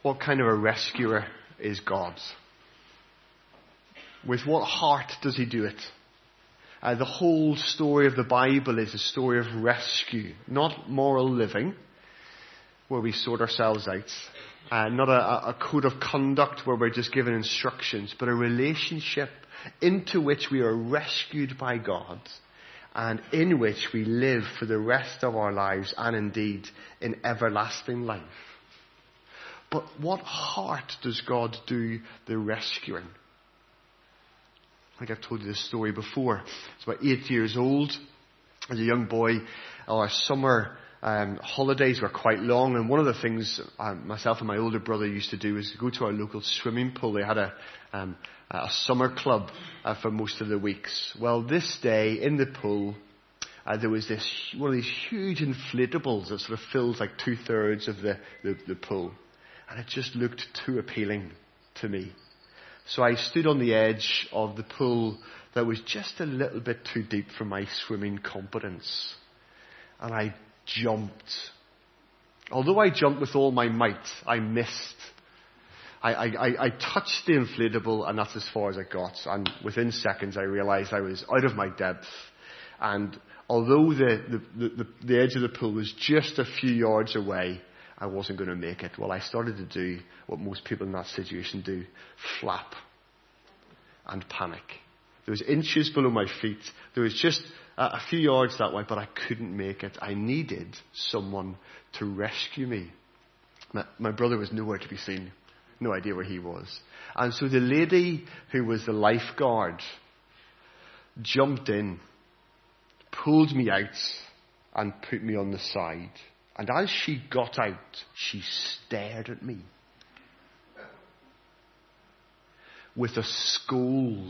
what kind of a rescuer is God? With what heart does he do it? The whole story of the Bible is a story of rescue, not moral living, where we sort ourselves out. Not a code of conduct where we're just given instructions, but a relationship into which we are rescued by God and in which we live for the rest of our lives and indeed in everlasting life. But what heart does God do the rescuing? I think I've told you this story before. It's about 8 years old. As a young boy, our summer holidays were quite long, and one of the things myself and my older brother used to do was to go to our local swimming pool. They had a summer club for most of the weeks. Well, this day in the pool, there was one of these huge inflatables that sort of fills like 2/3 of the pool, and it just looked too appealing to me. So I stood on the edge of the pool that was just a little bit too deep for my swimming competence, and I jumped. Although I jumped with all my might, I missed. I touched the inflatable, and that's as far as I got. And within seconds, I realized I was out of my depth. And although the edge of the pool was just a few yards away, I wasn't going to make it. Well, I started to do what most people in that situation do: flap and panic. There was inches below my feet. There was just a few yards that way, but I couldn't make it. I needed someone to rescue me. My brother was nowhere to be seen. No idea where he was. And so the lady who was the lifeguard jumped in, pulled me out, and put me on the side. And as she got out, she stared at me with a scold.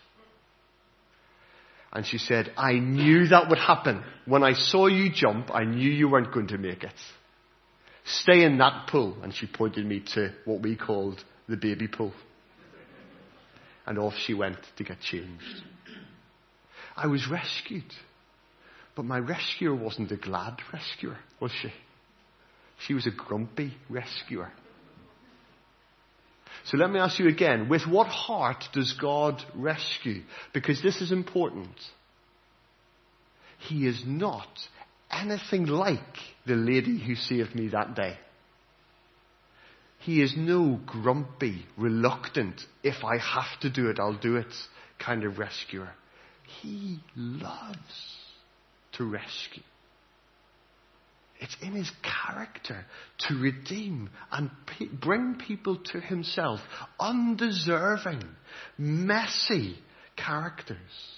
And she said, "I knew that would happen. When I saw you jump, I knew you weren't going to make it. Stay in that pool." And she pointed me to what we called the baby pool. And off she went to get changed. I was rescued. But my rescuer wasn't a glad rescuer, was she? She was a grumpy rescuer. So let me ask you again, with what heart does God rescue? Because this is important. He is not anything like the lady who saved me that day. He is no grumpy, reluctant, if I have to do it, I'll do it kind of rescuer. He loves to rescue. It's in his character to redeem and bring people to himself. Undeserving, messy characters.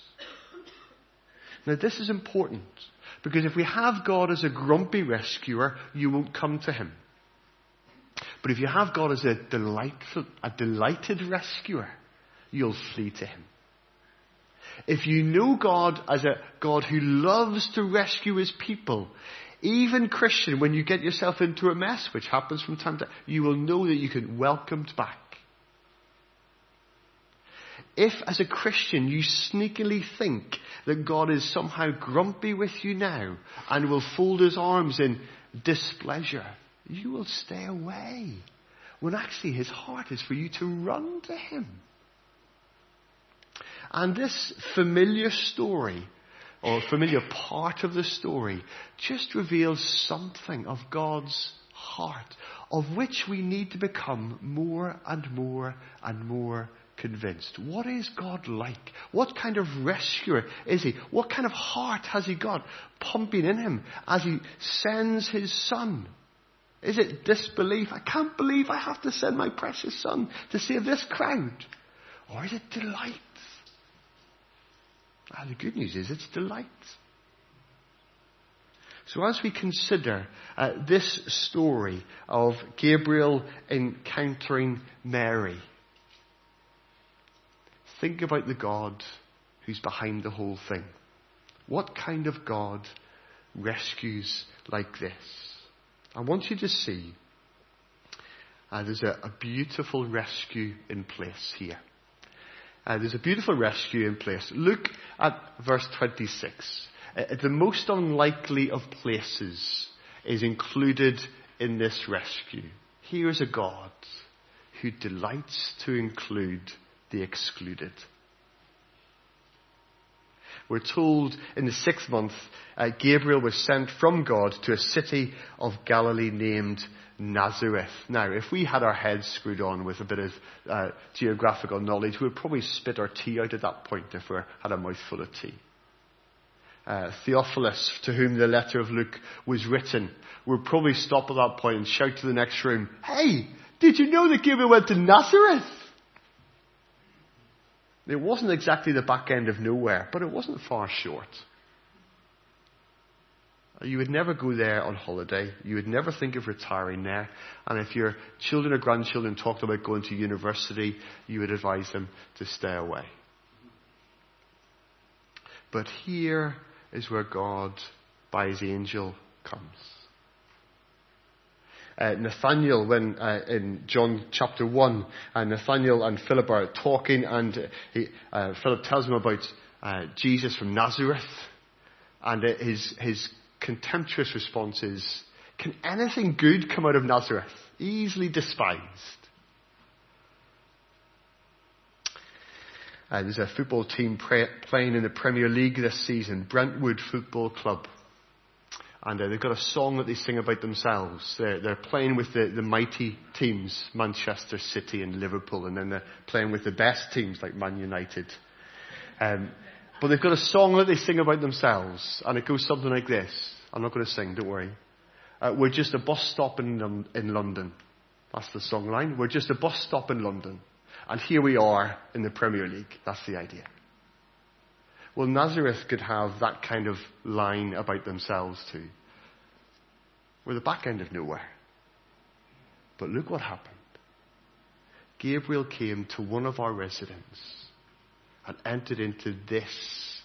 Now this is important, because if we have God as a grumpy rescuer, you won't come to him. But if you have God as a delighted rescuer, you'll flee to him. If you know God as a God who loves to rescue his people, even Christian, when you get yourself into a mess, which happens from time to time, you will know that you can welcomed back. If as a Christian you sneakily think that God is somehow grumpy with you now and will fold his arms in displeasure, you will stay away, when actually his heart is for you to run to him. And this familiar story, or familiar part of the story, just reveals something of God's heart, of which we need to become more and more and more convinced. What is God like? What kind of rescuer is he? What kind of heart has he got pumping in him as he sends his son? Is it disbelief? I can't believe I have to send my precious son to save this crowd. Or is it delight? The good news is it's delight. So as we consider this story of Gabriel encountering Mary, think about the God who's behind the whole thing. What kind of God rescues like this? I want you to see there's a beautiful rescue in place here. There's a beautiful rescue in place. Look at verse 26. The most unlikely of places is included in this rescue. Here's a God who delights to include the excluded. We're told in the 6th month, Gabriel was sent from God to a city of Galilee named Nazareth. Now, if we had our heads screwed on with a bit of geographical knowledge, we would probably spit our tea out at that point if we had a mouthful of tea. Theophilus, to whom the letter of Luke was written, would probably stop at that point and shout to the next room, "Hey, did you know that Gabriel went to Nazareth?" It wasn't exactly the back end of nowhere, but it wasn't far short. You would never go there on holiday. You would never think of retiring there. And if your children or grandchildren talked about going to university, you would advise them to stay away. But here is where God, by his angel, comes. Nathanael, when in John chapter 1, Nathanael and Philip are talking, and Philip tells him about Jesus from Nazareth, and his contemptuous response is, "Can anything good come out of Nazareth? Easily despised." There's a football team playing in the Premier League this season, Brentwood Football Club. And they've got a song that they sing about themselves. They're playing with the mighty teams, Manchester City and Liverpool, and then they're playing with the best teams like Man United. But they've got a song that they sing about themselves, and it goes something like this. I'm not going to sing, don't worry. We're just a bus stop in London. That's the song line. We're just a bus stop in London. And here we are in the Premier League. That's the idea. Well, Nazareth could have that kind of line about themselves too. We're the back end of nowhere. But look what happened. Gabriel came to one of our residents and entered into this.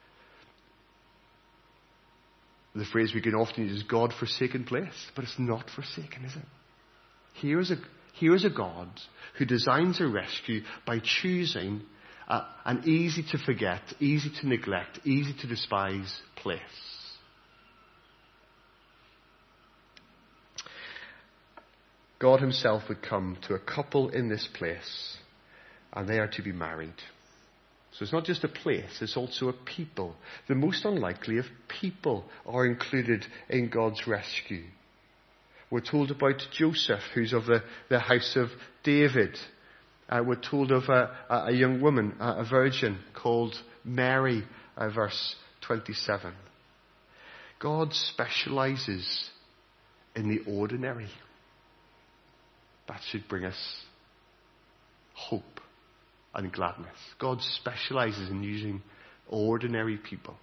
The phrase we can often use is God-forsaken place, but it's not forsaken, is it? Here is a God who designs a rescue by choosing an easy to forget, easy to neglect, easy to despise place. God himself would come to a couple in this place, and they are to be married. So it's not just a place, it's also a people. The most unlikely of people are included in God's rescue. We're told about Joseph, who's of the house of David. We're told of a young woman, a virgin, called Mary, verse 27. God specializes in the ordinary. That should bring us hope and gladness. God specializes in using ordinary people.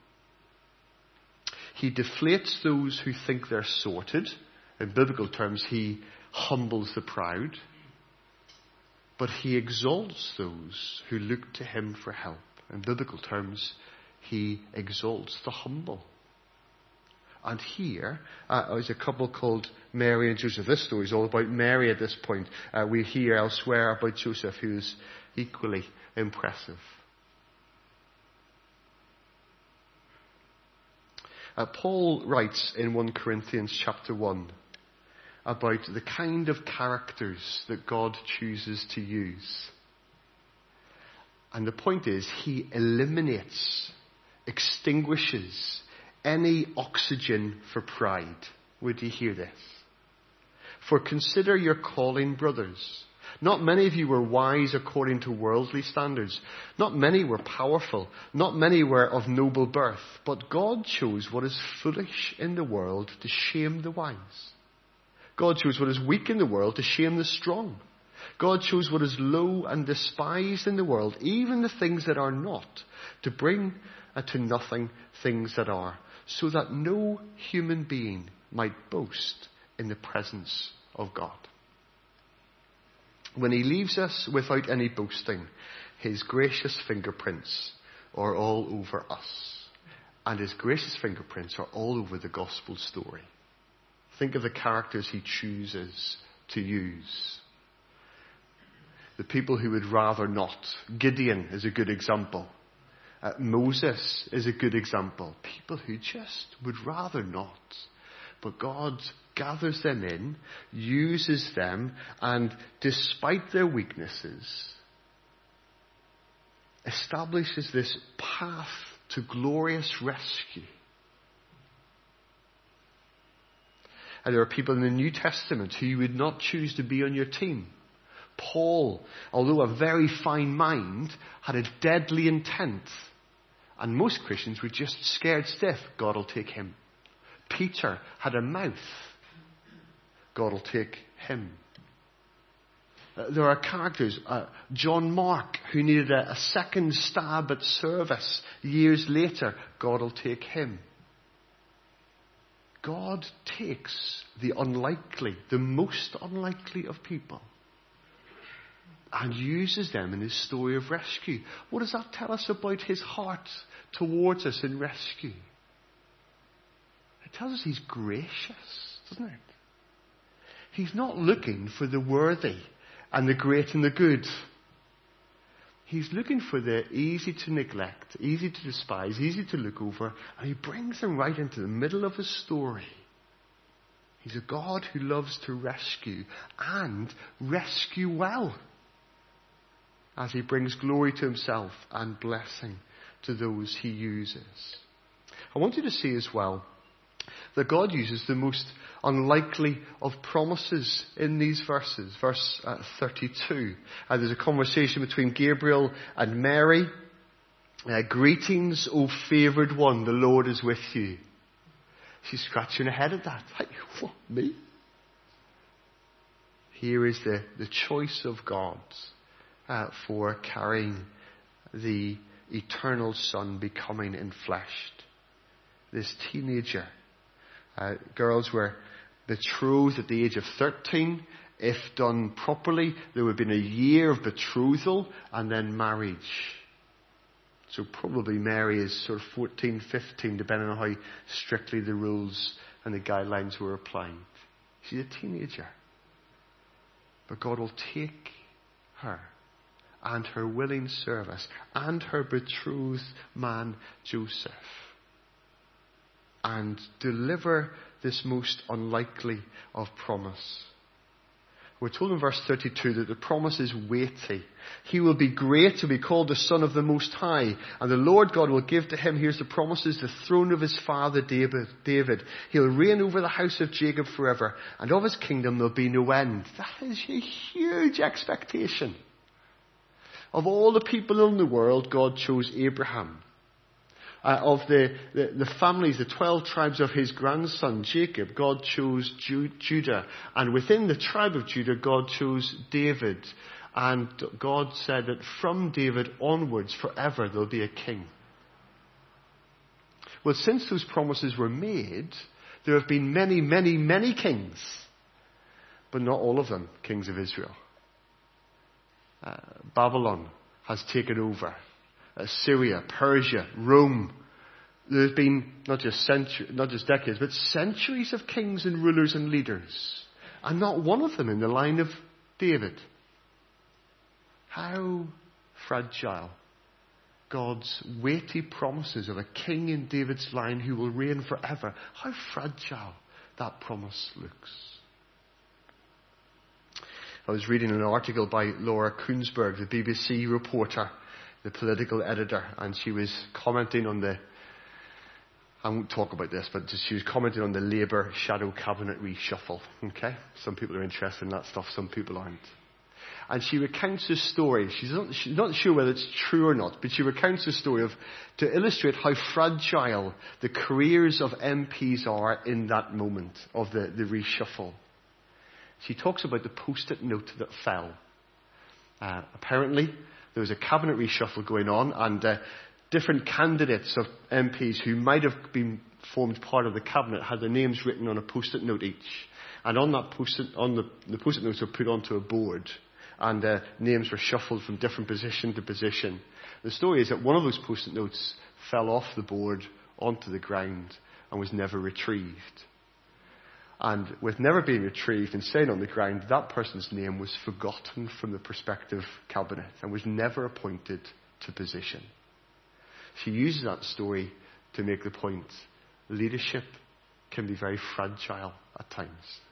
He deflates those who think they're sorted. In biblical terms, he humbles the proud. But he exalts those who look to him for help. In biblical terms, he exalts the humble. And here is a couple called Mary and Joseph. This story is all about Mary at this point. We hear elsewhere about Joseph, who is equally impressive. Paul writes in 1 Corinthians chapter 1 about the kind of characters that God chooses to use. And the point is, he eliminates, extinguishes any oxygen for pride. Would you hear this? For consider your calling, brothers. Not many of you were wise according to worldly standards. Not many were powerful. Not many were of noble birth. But God chose what is foolish in the world to shame the wise. God chose what is weak in the world to shame the strong. God chose what is low and despised in the world, even the things that are not, to bring to nothing things that are, so that no human being might boast in the presence of God. When he leaves us without any boasting, his gracious fingerprints are all over us. And his gracious fingerprints are all over the gospel story. Think of the characters he chooses to use. The people who would rather not. Gideon is a good example. Moses is a good example. People who just would rather not. But God gathers them in, uses them, and despite their weaknesses, establishes this path to glorious rescue. And there are people in the New Testament who you would not choose to be on your team. Paul, although a very fine mind, had a deadly intent. And most Christians were just scared stiff. God will take him. Peter had a mouth. God will take him. There are characters, John Mark, who needed a second stab at service years later. God will take him. God takes the unlikely, the most unlikely of people, and uses them in his story of rescue. What does that tell us about his heart towards us in rescue? It tells us he's gracious, doesn't it? He's not looking for the worthy and the great and the good. He's looking for the easy to neglect, easy to despise, easy to look over, and he brings them right into the middle of his story. He's a God who loves to rescue, and rescue well, as he brings glory to himself and blessing to those he uses. I want you to see as well that God uses the most unlikely of promises in these verses. Verse 32. There's a conversation between Gabriel and Mary. Greetings, O favoured one, the Lord is with you. She's scratching her head at that. Hey, what, me? Here is the choice of God for carrying the eternal Son becoming enfleshed. This teenager. Girls were betrothed at the age of 13. If done properly, there would have been a year of betrothal and then marriage. So probably Mary is sort of 14, 15, depending on how strictly the rules and the guidelines were applied. She's a teenager. But God will take her and her willing service and her betrothed man Joseph and deliver this most unlikely of promise. We're told in verse 32 that the promise is weighty. He will be great to be called the Son of the Most High, and the Lord God will give to him, here's the promises, the throne of his father David. He'll reign over the house of Jacob forever, and of his kingdom there'll be no end. That is a huge expectation. Of all the people in the world, God chose Abraham. Of the families, the 12 tribes of his grandson Jacob, God chose Judah. And within the tribe of Judah, God chose David. And God said that from David onwards, forever, there'll be a king. Well, since those promises were made, there have been many, many, many kings. But not all of them kings of Israel. Babylon has taken over. Assyria, Persia, Rome. There's been not just decades, but centuries of kings and rulers and leaders. And not one of them in the line of David. How fragile God's weighty promises of a king in David's line who will reign forever. How fragile that promise looks. I was reading an article by Laura Kuenssberg, the BBC reporter, the political editor, and she was commenting on I won't talk about this, but she was commenting on the Labour shadow cabinet reshuffle. Okay? Some people are interested in that stuff, some people aren't. And she recounts a story. She's not sure whether it's true or not, but she recounts a story to illustrate how fragile the careers of MPs are in that moment of the reshuffle. She talks about the post-it note that fell. Apparently, there was a cabinet reshuffle going on, and different candidates of MPs who might have been formed part of the cabinet had their names written on a post-it note each. And on that the post-it notes were put onto a board, and names were shuffled from different position to position. The story is that one of those post-it notes fell off the board onto the ground and was never retrieved. And with never being retrieved and staying on the ground, that person's name was forgotten from the prospective cabinet and was never appointed to position. She uses that story to make the point. Leadership can be very fragile at times.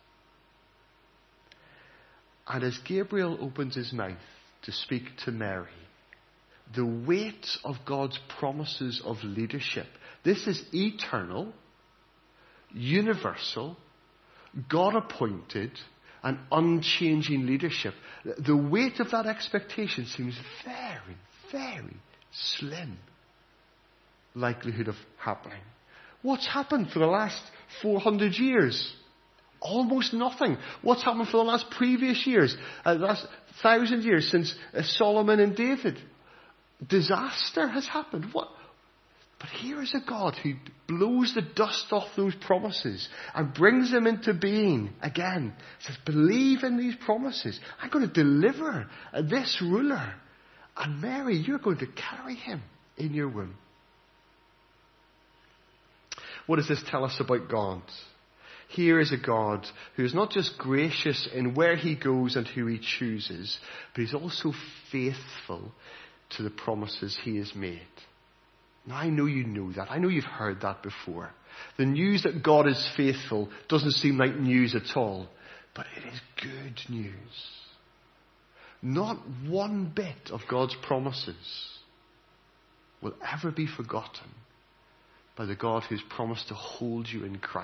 And as Gabriel opens his mouth to speak to Mary, the weight of God's promises of leadership, this is eternal, universal, God-appointed, and unchanging leadership. The weight of that expectation seems very, very slim likelihood of happening. What's happened for the last 400 years? Almost nothing. What's happened for the last previous years? The last 1,000 years since Solomon and David? Disaster has happened. What? But here is a God who blows the dust off those promises and brings them into being again. Says, believe in these promises. I'm going to deliver this ruler. And Mary, you're going to carry him in your womb. What does this tell us about God? Here is a God who is not just gracious in where he goes and who he chooses, but he's also faithful to the promises he has made. Now, I know you know that. I know you've heard that before. The news that God is faithful doesn't seem like news at all, but it is good news. Not one bit of God's promises will ever be forgotten by the God who's promised to hold you in Christ.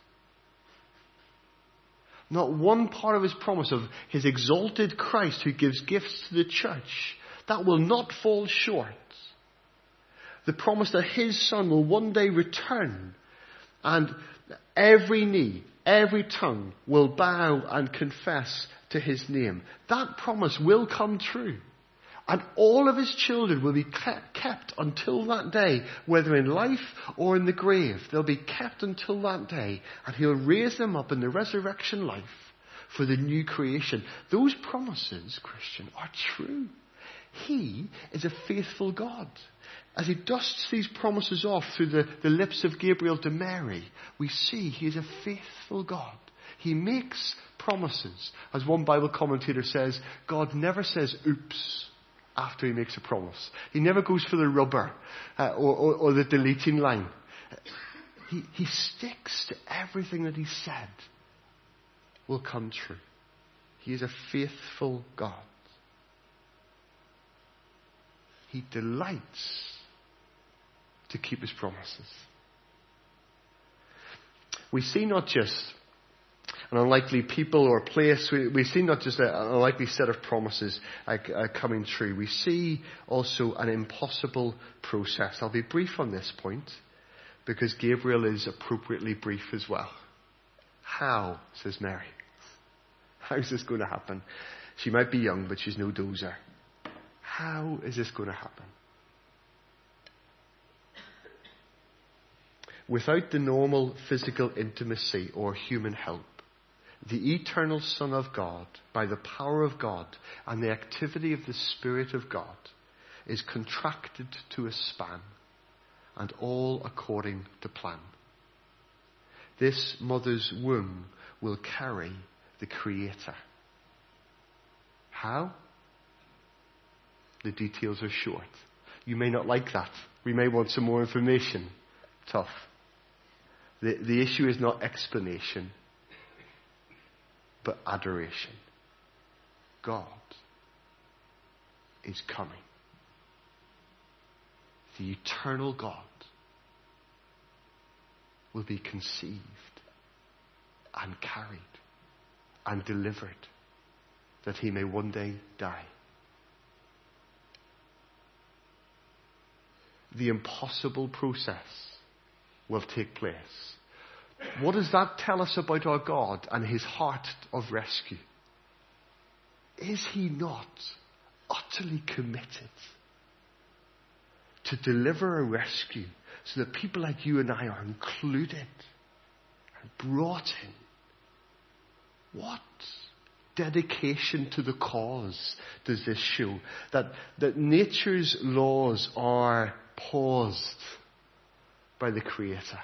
Not one part of his promise of his exalted Christ who gives gifts to the church, that will not fall short. The promise that his Son will one day return and every knee, every tongue will bow and confess to his name. That promise will come true. And all of his children will be kept until that day, whether in life or in the grave. They'll be kept until that day. And he'll raise them up in the resurrection life for the new creation. Those promises, Christian, are true. He is a faithful God. As he dusts these promises off through the lips of Gabriel to Mary, we see he is a faithful God. He makes promises. As one Bible commentator says, God never says oops after he makes a promise. He never goes for the rubber or the deleting line. He sticks to everything that he said will come true. He is a faithful God. He delights to keep his promises. We see not just an unlikely people or place. We see not just an unlikely set of promises coming true. We see also an impossible process. I'll be brief on this point because Gabriel is appropriately brief as well. How, says Mary. How's this going to happen? She might be young, but she's no dozer. How is this going to happen? Without the normal physical intimacy or human help, the eternal Son of God, by the power of God and the activity of the Spirit of God, is contracted to a span, and all according to plan. This mother's womb will carry the Creator. How? The details are short. You may not like that. We may want some more information. Tough. The issue is not explanation, but adoration. God is coming. The eternal God will be conceived and carried and delivered that he may one day die. The impossible process will take place. What does that tell us about our God and his heart of rescue? Is he not utterly committed to deliver a rescue so that people like you and I are included and brought in? What dedication to the cause does this show? That nature's laws are paused by the Creator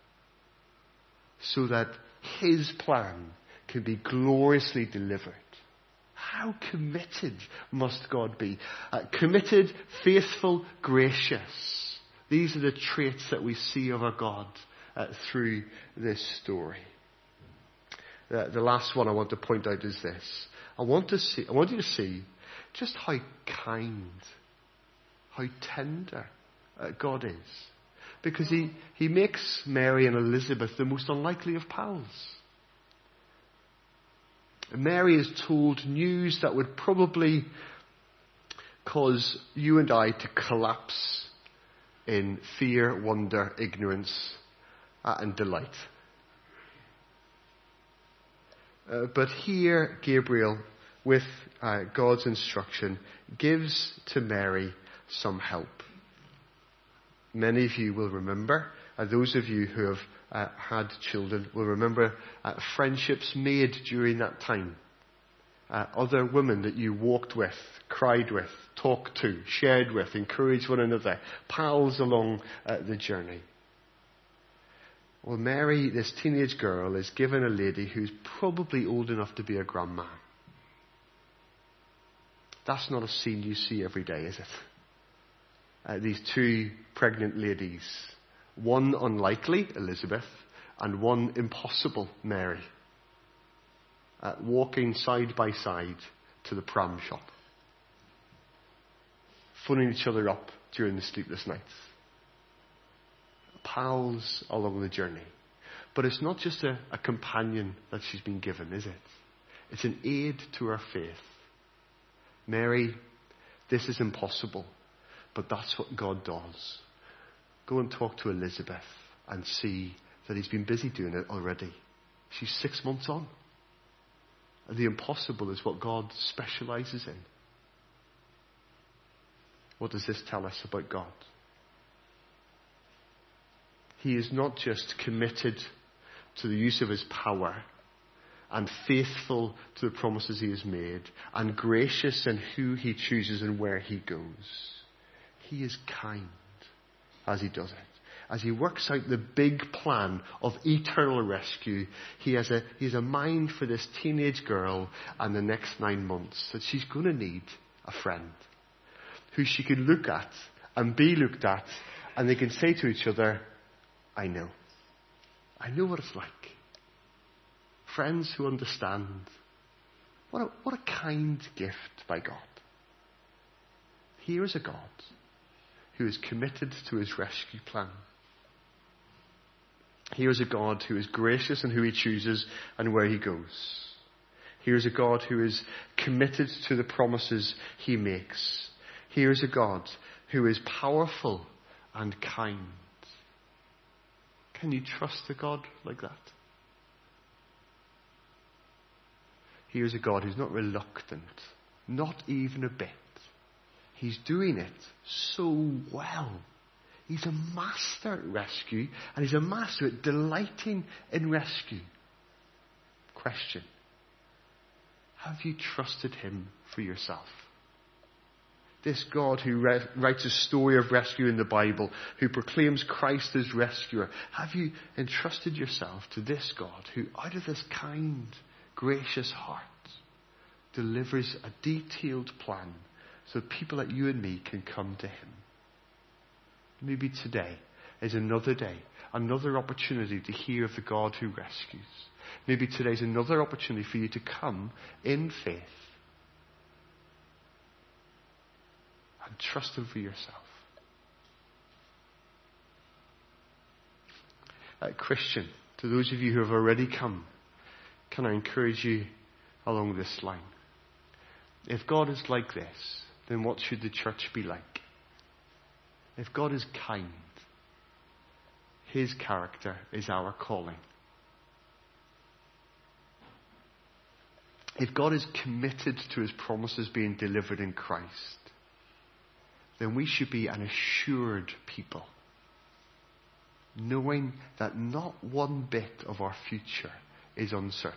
so that his plan can be gloriously delivered. How committed must God be? Committed, faithful, gracious. These are the traits that we see of our God through this story. The last one I want to point out is this. I want you to see just how kind, how tender God is. Because he makes Mary and Elizabeth the most unlikely of pals. Mary is told news that would probably cause you and I to collapse in fear, wonder, ignorance, and delight. But here, Gabriel, with God's instruction, gives to Mary some help. Many of you will remember, those of you who have had children will remember friendships made during that time. Other women that you walked with, cried with, talked to, shared with, encouraged one another, pals along the journey. Well, Mary, this teenage girl, is given a lady who's probably old enough to be a grandma. That's not a scene you see every day, is it? These two pregnant ladies, one unlikely, Elizabeth, and one impossible, Mary, walking side by side to the pram shop, phoning each other up during the sleepless nights. Pals along the journey. But it's not just a companion that she's been given, is it? It's an aid to her faith. Mary, this is impossible, but that's what God does. Go and talk to Elizabeth and see that he's been busy doing it already. She's 6 months on. And the impossible is what God specializes in. What does this tell us about God? He is not just committed to the use of his power and faithful to the promises he has made and gracious in who he chooses and where he goes. He is kind as he does it. As he works out the big plan of eternal rescue, he has a mind for this teenage girl and the next 9 months that she's going to need a friend who she can look at and be looked at, and they can say to each other, I know what it's like. Friends who understand. What a kind gift by God. Here is a God who is committed to his rescue plan. Here is a God who is gracious in who he chooses and where he goes. Here is a God who is committed to the promises he makes. Here is a God who is powerful and kind. Can you trust a God like that? Here's a God who's not reluctant, not even a bit. He's doing it so well. He's a master at rescue, and he's a master at delighting in rescue. Question: have you trusted him for yourself? This God who writes a story of rescue in the Bible, who proclaims Christ as rescuer, have you entrusted yourself to this God who, out of this kind, gracious heart, delivers a detailed plan so that people like you and me can come to him? Maybe today is another day, another opportunity to hear of the God who rescues. Maybe today is another opportunity for you to come in faith and trust him for yourself. Christian, to those of you who have already come, can I encourage you along this line? If God is like this, then what should the church be like? If God is kind, his character is our calling. If God is committed to his promises being delivered in Christ, then we should be an assured people, knowing that not one bit of our future is uncertain.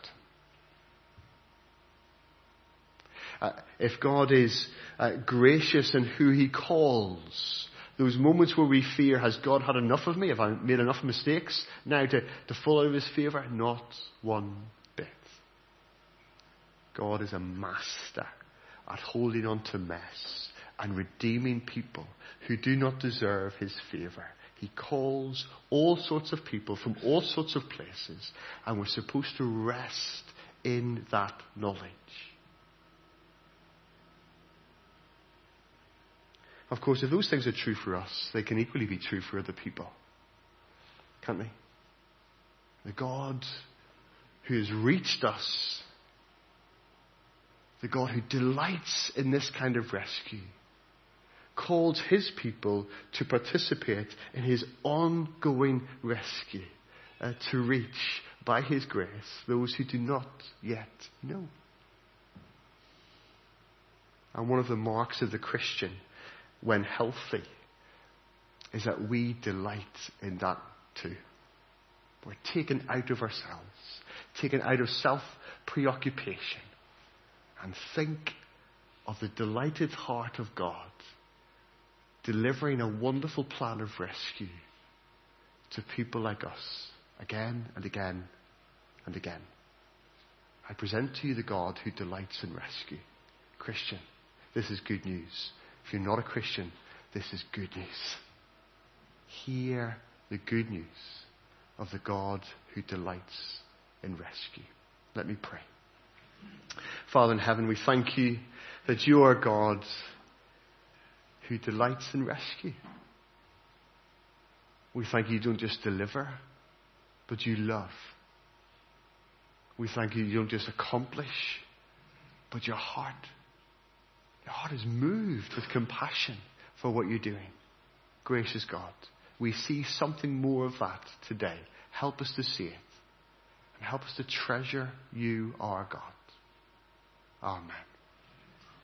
If God is gracious in who he calls, those moments where we fear, has God had enough of me? Have I made enough mistakes now to fall out of his favour? Not one bit. God is a master at holding on to mess and redeeming people who do not deserve his favour. He calls all sorts of people from all sorts of places, and we're supposed to rest in that knowledge. Of course, if those things are true for us, they can equally be true for other people. Can't they? The God who has reached us, the God who delights in this kind of rescue, calls his people to participate in his ongoing rescue, to reach, by his grace, those who do not yet know. And one of the marks of the Christian, when healthy, is that we delight in that too. We're taken out of ourselves, taken out of self-preoccupation, and think of the delighted heart of God delivering a wonderful plan of rescue to people like us again and again and again. I present to you the God who delights in rescue. Christian, this is good news. If you're not a Christian, this is good news. Hear the good news of the God who delights in rescue. Let me pray. Father in heaven, we thank you that you are God who delights in rescue. We thank you don't just deliver, but you love. We thank you don't just accomplish, but your heart is moved with compassion for what you're doing. Gracious God, we see something more of that today. Help us to see it. And help us to treasure you, our God. Amen.